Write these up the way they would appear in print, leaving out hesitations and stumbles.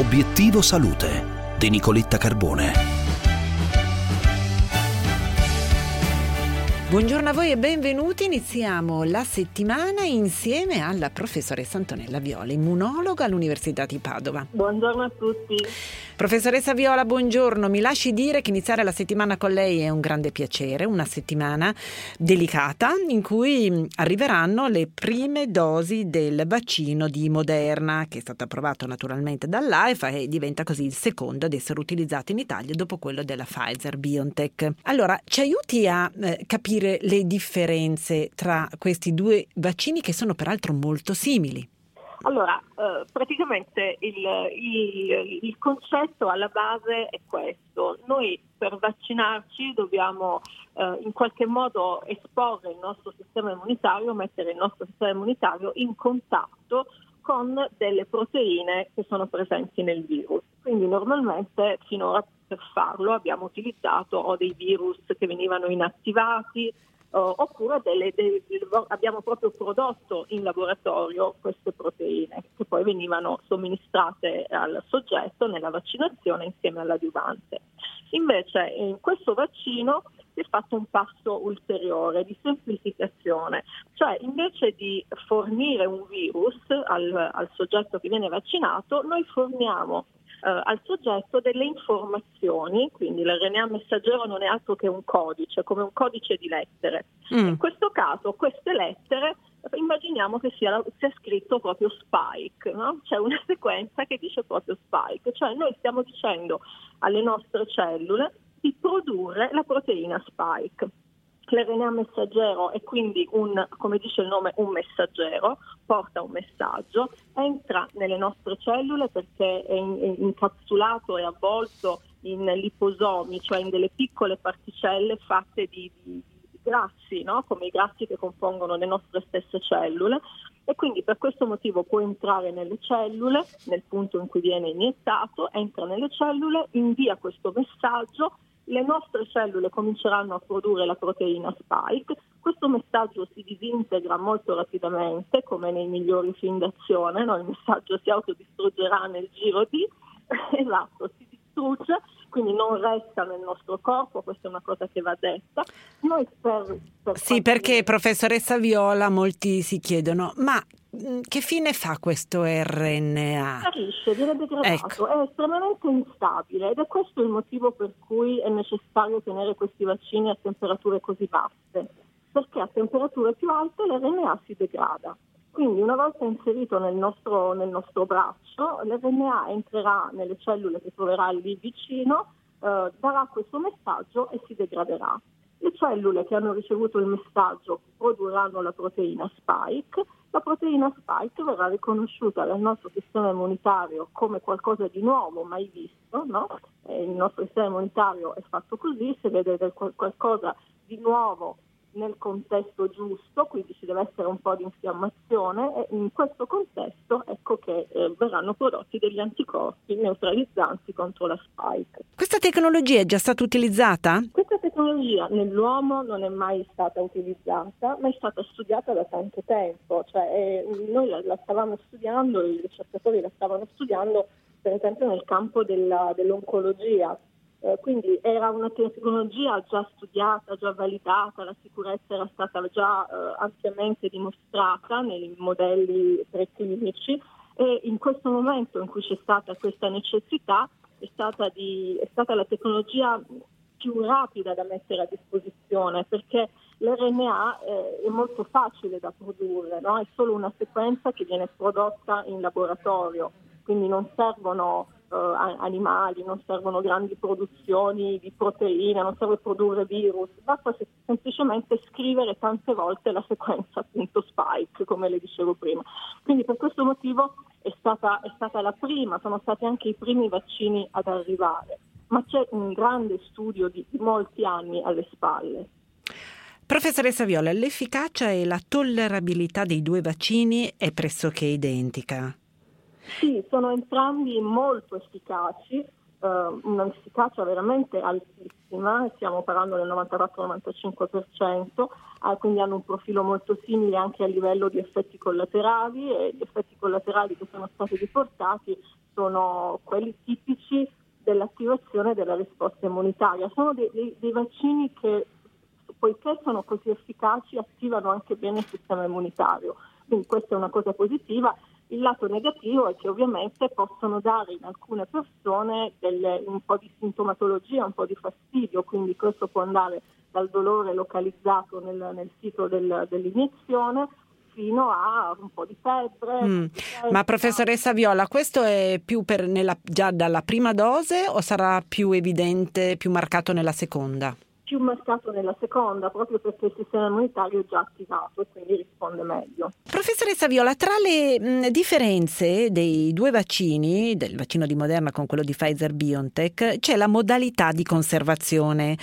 Obiettivo Salute di Nicoletta Carbone. Buongiorno a voi e benvenuti. Iniziamo la settimana insieme alla professoressa Antonella Viola, immunologa all'Università di Padova. Buongiorno a tutti. Professoressa Viola, buongiorno. Mi lasci dire che iniziare la settimana con lei è un grande piacere, una settimana delicata in cui arriveranno le prime dosi del vaccino di Moderna, che è stato approvato naturalmente dall'AIFA e diventa così il secondo ad essere utilizzato in Italia dopo quello della Pfizer-BioNTech. Allora, ci aiuti a capire le differenze tra questi due vaccini che sono peraltro molto simili? Allora, praticamente il concetto alla base è questo. Noi per vaccinarci dobbiamo in qualche modo esporre il nostro sistema immunitario, mettere il nostro sistema immunitario in contatto con delle proteine che sono presenti nel virus. Quindi normalmente finora per farlo abbiamo utilizzato o dei virus che venivano inattivati oppure abbiamo proprio prodotto in laboratorio queste proteine che poi venivano somministrate al soggetto nella vaccinazione insieme all'adiuvante. Invece in questo vaccino si è fatto un passo ulteriore di semplificazione, cioè invece di fornire un virus al soggetto che viene vaccinato, noi forniamo al soggetto delle informazioni, quindi l'RNA messaggero non è altro che un codice, come un codice di lettere. In questo caso queste lettere immaginiamo che sia scritto proprio spike, no? C'è una sequenza che dice proprio spike, cioè noi stiamo dicendo alle nostre cellule di produrre la proteina spike. L'RNA messaggero è quindi come dice il nome, un messaggero, porta un messaggio, entra nelle nostre cellule perché è incapsulato e avvolto in liposomi, cioè in delle piccole particelle fatte di grassi, no? Come i grassi che compongono le nostre stesse cellule, e quindi per questo motivo può entrare nelle cellule, nel punto in cui viene iniettato, entra nelle cellule, invia questo messaggio. Le nostre cellule cominceranno a produrre la proteina spike, questo messaggio si disintegra molto rapidamente, come nei migliori film d'azione, no? Il messaggio si autodistruggerà nel giro di, esatto, si distrugge, quindi non resta nel nostro corpo, questa è una cosa che va detta. Noi Sì, perché professoressa Viola molti si chiedono, ma che fine fa questo RNA? Sparisce, viene degradato, ecco. È estremamente instabile ed è questo il motivo per cui è necessario tenere questi vaccini a temperature così basse, perché a temperature più alte l'RNA si degrada. Quindi una volta inserito nel nostro braccio, l'RNA entrerà nelle cellule che troverà lì vicino, darà questo messaggio e si degraderà. Le cellule che hanno ricevuto il messaggio produrranno la proteina spike. La proteina spike verrà riconosciuta dal nostro sistema immunitario come qualcosa di nuovo, mai visto, no? Il nostro sistema immunitario è fatto così, se vede qualcosa di nuovo nel contesto giusto, quindi ci deve essere un po' di infiammazione e in questo contesto ecco che verranno prodotti degli anticorpi neutralizzanti contro la spike. Questa tecnologia è già stata utilizzata? Questa tecnologia nell'uomo non è mai stata utilizzata, ma è stata studiata da tanto tempo, cioè noi la stavamo studiando, i ricercatori la stavano studiando per esempio nel campo dell'oncologia. Quindi era una tecnologia già studiata, già validata, la sicurezza era stata già ampiamente dimostrata nei modelli preclinici e in questo momento in cui c'è stata questa necessità è stata la tecnologia più rapida da mettere a disposizione, perché l'RNA è molto facile da produrre, no? È solo una sequenza che viene prodotta in laboratorio, quindi non servono animali, non servono grandi produzioni di proteine, non serve produrre virus, basta semplicemente scrivere tante volte la sequenza appunto spike, come le dicevo prima. Quindi per questo motivo è stata la prima, sono stati anche i primi vaccini ad arrivare, ma c'è un grande studio di molti anni alle spalle. Professoressa Viola, l'efficacia e la tollerabilità dei due vaccini è pressoché identica? Sì, sono entrambi molto efficaci, un'efficacia veramente altissima, stiamo parlando del 94-95%, quindi hanno un profilo molto simile anche a livello di effetti collaterali, e gli effetti collaterali che sono stati riportati sono quelli tipici dell'attivazione della risposta immunitaria. Sono dei vaccini che, poiché sono così efficaci, attivano anche bene il sistema immunitario. Quindi questa è una cosa positiva. Il lato negativo è che ovviamente possono dare in alcune persone un po' di sintomatologia, un po' di fastidio, quindi questo può andare dal dolore localizzato nel sito dell'iniezione fino a un po' di febbre. Ma professoressa Viola, questo è più già dalla prima dose o sarà più evidente, più marcato nella seconda? Più marcato nella seconda, proprio perché il sistema immunitario è già attivato e quindi risponde meglio. Professoressa Viola, tra le differenze dei due vaccini, del vaccino di Moderna con quello di Pfizer-BioNTech, c'è la modalità di conservazione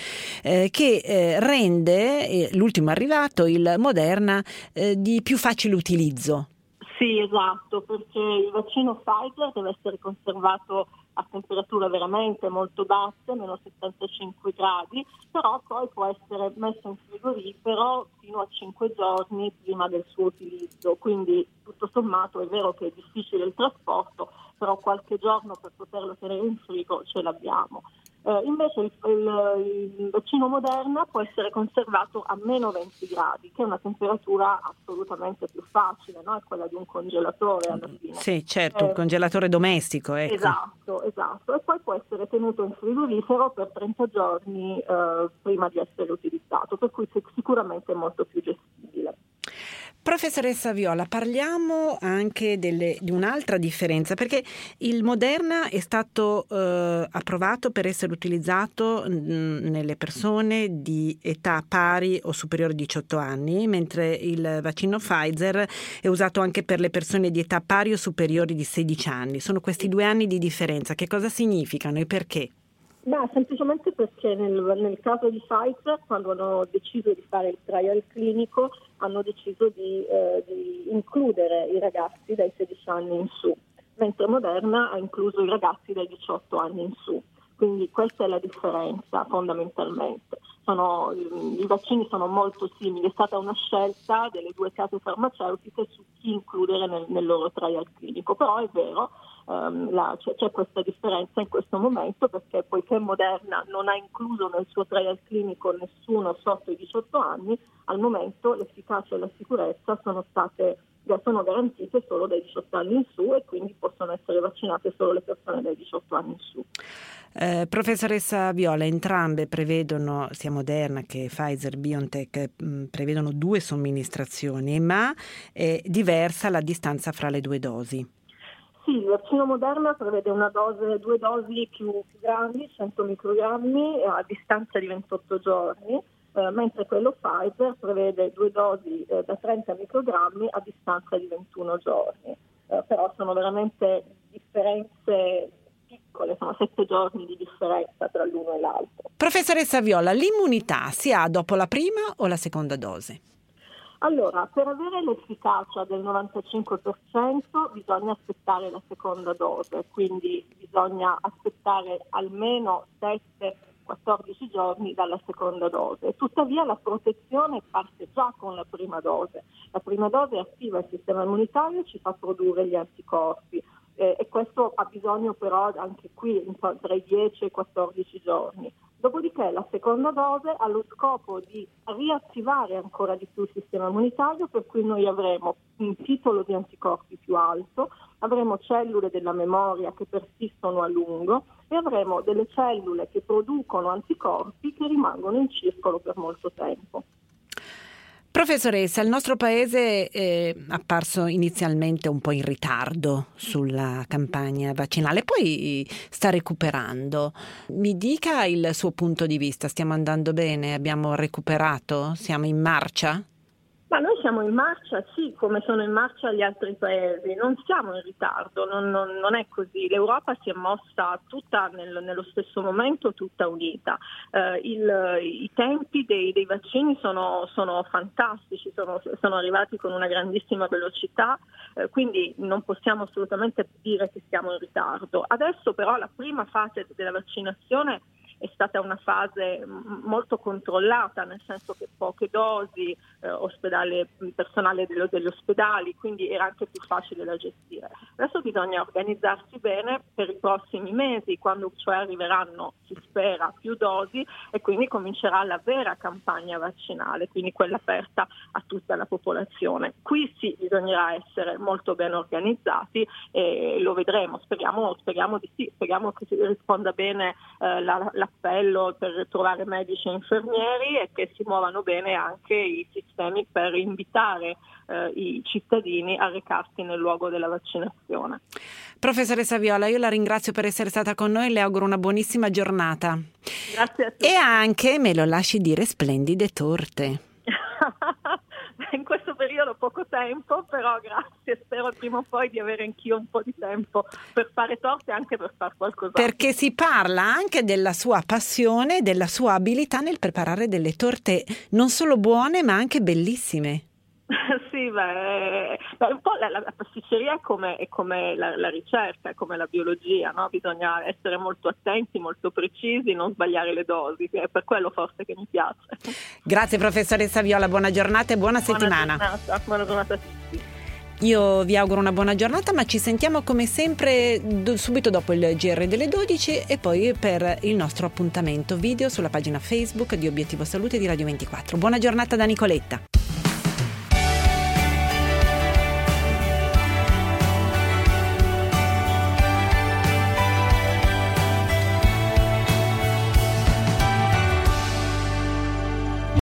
che rende l'ultimo arrivato, il Moderna, di più facile utilizzo. Sì, esatto, perché il vaccino Pfizer deve essere conservato a temperature veramente molto basse, meno 75 gradi, però poi può essere messo in frigorifero fino a 5 giorni prima del suo utilizzo, quindi tutto sommato è vero che è difficile il trasporto, però qualche giorno per poterlo tenere in frigo ce l'abbiamo. Invece il vaccino Moderna può essere conservato a meno 20 gradi, che è una temperatura assolutamente più facile, no? È quella di un congelatore alla fine. Sì, certo, un congelatore domestico. Ecco. Esatto. E poi può essere tenuto in frigorifero per 30 giorni prima di essere utilizzato, per cui sicuramente è molto più gestibile. Professoressa Viola, parliamo anche di un'altra differenza, perché il Moderna è stato approvato per essere utilizzato nelle persone di età pari o superiore a 18 anni, mentre il vaccino Pfizer è usato anche per le persone di età pari o superiori di 16 anni. Sono questi 2 anni di differenza. Che cosa significano e perché? Semplicemente perché nel caso di Pfizer, quando hanno deciso di fare il trial clinico, hanno deciso di includere i ragazzi dai 16 anni in su, mentre Moderna ha incluso i ragazzi dai 18 anni in su. Quindi questa è la differenza fondamentalmente. I vaccini sono molto simili, è stata una scelta delle due case farmaceutiche su chi includere nel loro trial clinico, però è vero, c'è questa differenza in questo momento, perché poiché Moderna non ha incluso nel suo trial clinico nessuno sotto i 18 anni, al momento l'efficacia e la sicurezza sono garantite solo dai 18 anni in su, e quindi possono essere vaccinate solo le persone dai 18 anni in su. Professoressa Viola, entrambe prevedono, sia Moderna che Pfizer-BioNTech, prevedono 2 somministrazioni, ma è diversa la distanza fra le 2 dosi. Sì, il vaccino Moderna prevede 2 dosi più grandi, 100 microgrammi, a distanza di 28 giorni, mentre quello Pfizer prevede 2 dosi da 30 microgrammi a distanza di 21 giorni. Però sono veramente differenze piccole, sono 7 giorni di differenza tra l'uno e l'altro. Professoressa Viola, l'immunità si ha dopo la prima o la seconda dose? Allora, per avere l'efficacia del 95% bisogna aspettare la seconda dose, quindi bisogna aspettare almeno 7-14 giorni dalla seconda dose. Tuttavia la protezione parte già con la prima dose. La prima dose attiva il sistema immunitario e ci fa produrre gli anticorpi. E questo ha bisogno però anche qui tra i 10 e i 14 giorni. Dopodiché la seconda dose ha lo scopo di riattivare ancora di più il sistema immunitario, per cui noi avremo un titolo di anticorpi più alto, avremo cellule della memoria che persistono a lungo e avremo delle cellule che producono anticorpi che rimangono in circolo per molto tempo. Professoressa, il nostro paese è apparso inizialmente un po' in ritardo sulla campagna vaccinale, poi sta recuperando. Mi dica il suo punto di vista, stiamo andando bene? Abbiamo recuperato? Siamo in marcia? Ma noi siamo in marcia, sì, come sono in marcia gli altri paesi, non siamo in ritardo, non è così. L'Europa si è mossa tutta nello stesso momento, tutta unita. I tempi dei vaccini sono fantastici, sono arrivati con una grandissima velocità, quindi non possiamo assolutamente dire che siamo in ritardo. Adesso però la prima fase della vaccinazione è stata una fase molto controllata, nel senso che poche dosi, personale degli ospedali, quindi era anche più facile da gestire. Adesso bisogna organizzarsi bene per i prossimi mesi, quando cioè arriveranno, si spera, più dosi, e quindi comincerà la vera campagna vaccinale, quindi quella aperta a tutta la popolazione. Qui sì, bisognerà essere molto ben organizzati e lo vedremo, speriamo di sì, speriamo che si risponda bene l'appello per trovare medici e infermieri e che si muovano bene anche i sistemi per invitare i cittadini a recarsi nel luogo della vaccinazione. Professoressa Viola, io la ringrazio per essere stata con noi e le auguro una buonissima giornata. Grazie a tutti. E anche, me lo lasci dire, splendide torte. In questo periodo poco tempo, però grazie, spero prima o poi di avere anch'io un po' di tempo per fare torte e anche per fare qualcos'altro. Perché si parla anche della sua passione, della sua abilità nel preparare delle torte non solo buone ma anche bellissime. Sì, un po' la pasticceria è come la ricerca, è come la biologia, no? Bisogna essere molto attenti, molto precisi, non sbagliare le dosi, è per quello forse che mi piace. Grazie professoressa Viola, buona giornata e buona settimana. Buona giornata a tutti. Io vi auguro una buona giornata, ma ci sentiamo come sempre subito dopo il GR delle 12 e poi per il nostro appuntamento video sulla pagina Facebook di Obiettivo Salute di Radio 24. Buona giornata da Nicoletta.